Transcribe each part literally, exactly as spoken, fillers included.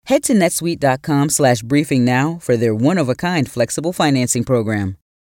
Head to netsuite.com slash briefing now for their one-of-a-kind flexible financing program.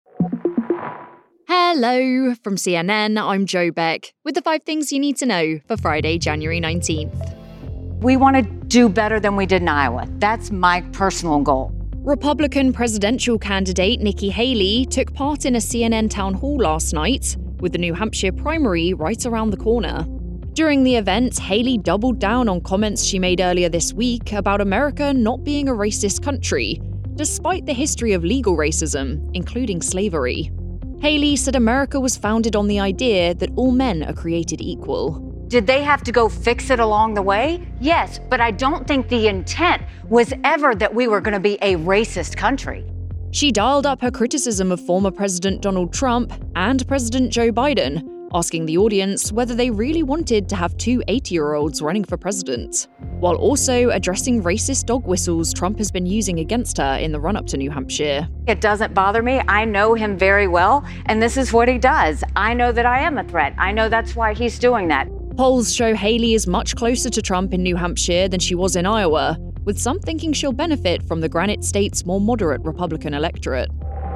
Hello, from C N N, I'm Jo Beck with the five things you need to know for Friday, January nineteenth. We want to do better than we did in Iowa. That's my personal goal. Republican presidential candidate Nikki Haley took part in a C N N town hall last night, with the New Hampshire primary right around the corner. During the event, Haley doubled down on comments she made earlier this week about America not being a racist country, despite the history of legal racism, including slavery. Haley said America was founded on the idea that all men are created equal. Did they have to go fix it along the way? Yes, but I don't think the intent was ever that we were going to be a racist country. She dialed up her criticism of former President Donald Trump and President Joe Biden, asking the audience whether they really wanted to have two eighty-year-olds running for president, while also addressing racist dog whistles Trump has been using against her in the run-up to New Hampshire. It doesn't bother me. I know him very well, and this is what he does. I know that I am a threat. I know that's why he's doing that. Polls show Haley is much closer to Trump in New Hampshire than she was in Iowa, with some thinking she'll benefit from the Granite State's more moderate Republican electorate.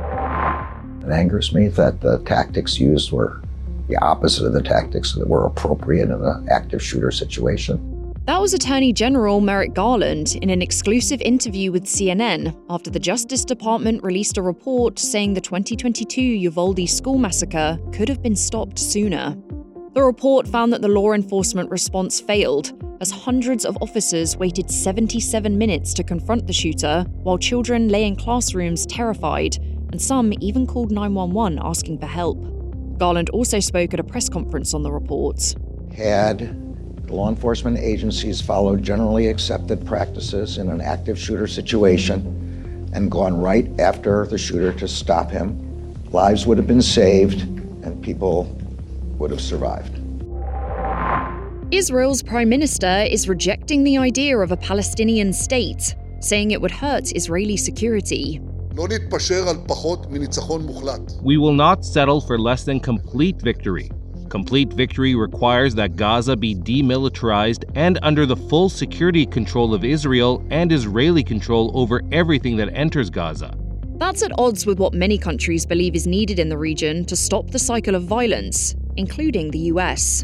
It angers me that the tactics used were the opposite of the tactics that were appropriate in an active shooter situation. That was Attorney General Merrick Garland in an exclusive interview with C N N after the Justice Department released a report saying the twenty twenty-two Uvalde school massacre could have been stopped sooner. The report found that the law enforcement response failed, as hundreds of officers waited seventy-seven minutes to confront the shooter, while children lay in classrooms terrified, and some even called nine one one asking for help. Garland also spoke at a press conference on the report. Had the law enforcement agencies followed generally accepted practices in an active shooter situation and gone right after the shooter to stop him, lives would have been saved and people would have survived. Israel's prime minister is rejecting the idea of a Palestinian state, saying it would hurt Israeli security. We will not settle for less than complete victory. Complete victory requires that Gaza be demilitarized and under the full security control of Israel and Israeli control over everything that enters Gaza. That's at odds with what many countries believe is needed in the region to stop the cycle of violence, including the U S.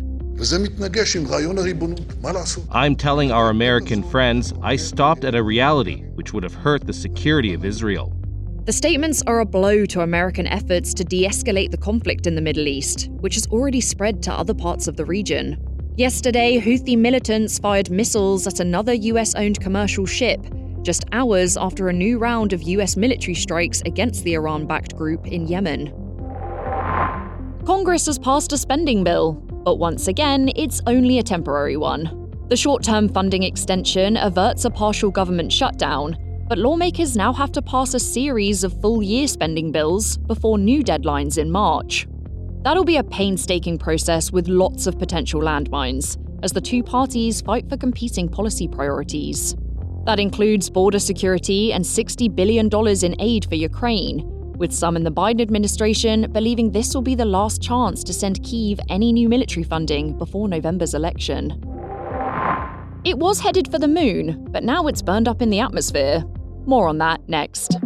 I'm telling our American friends I stopped at a reality which would have hurt the security of Israel. The statements are a blow to American efforts to de-escalate the conflict in the Middle East, which has already spread to other parts of the region. Yesterday, Houthi militants fired missiles at another U S-owned commercial ship, just hours after a new round of U S military strikes against the Iran-backed group in Yemen. Congress has passed a spending bill, but once again, it's only a temporary one. The short-term funding extension averts a partial government shutdown, but lawmakers now have to pass a series of full-year spending bills before new deadlines in March. That'll be a painstaking process with lots of potential landmines, as the two parties fight for competing policy priorities. That includes border security and sixty billion dollars in aid for Ukraine, with some in the Biden administration believing this will be the last chance to send Kyiv any new military funding before November's election. It was headed for the moon, but now it's burned up in the atmosphere. More on that next.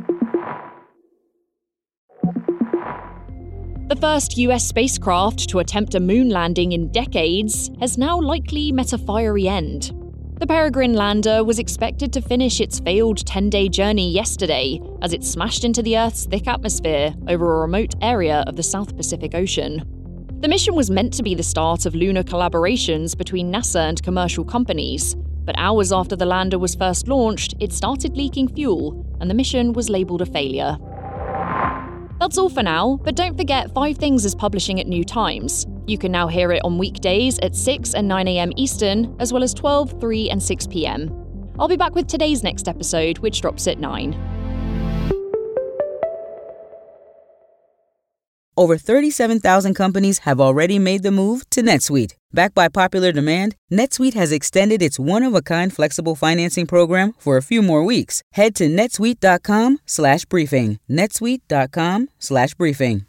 The first U S spacecraft to attempt a moon landing in decades has now likely met a fiery end. The Peregrine lander was expected to finish its failed ten-day journey yesterday as it smashed into the Earth's thick atmosphere over a remote area of the South Pacific Ocean. The mission was meant to be the start of lunar collaborations between NASA and commercial companies, but hours after the lander was first launched, it started leaking fuel, and the mission was labelled a failure. That's all for now, but don't forget Five Things is publishing at new times. You can now hear it on weekdays at six and nine a.m. Eastern, as well as twelve, three and six p.m. I'll be back with today's next episode, which drops at nine. Over thirty-seven thousand companies have already made the move to NetSuite. Backed by popular demand, NetSuite has extended its one-of-a-kind flexible financing program for a few more weeks. Head to netsuite.com slash briefing. netsuite.com slash briefing.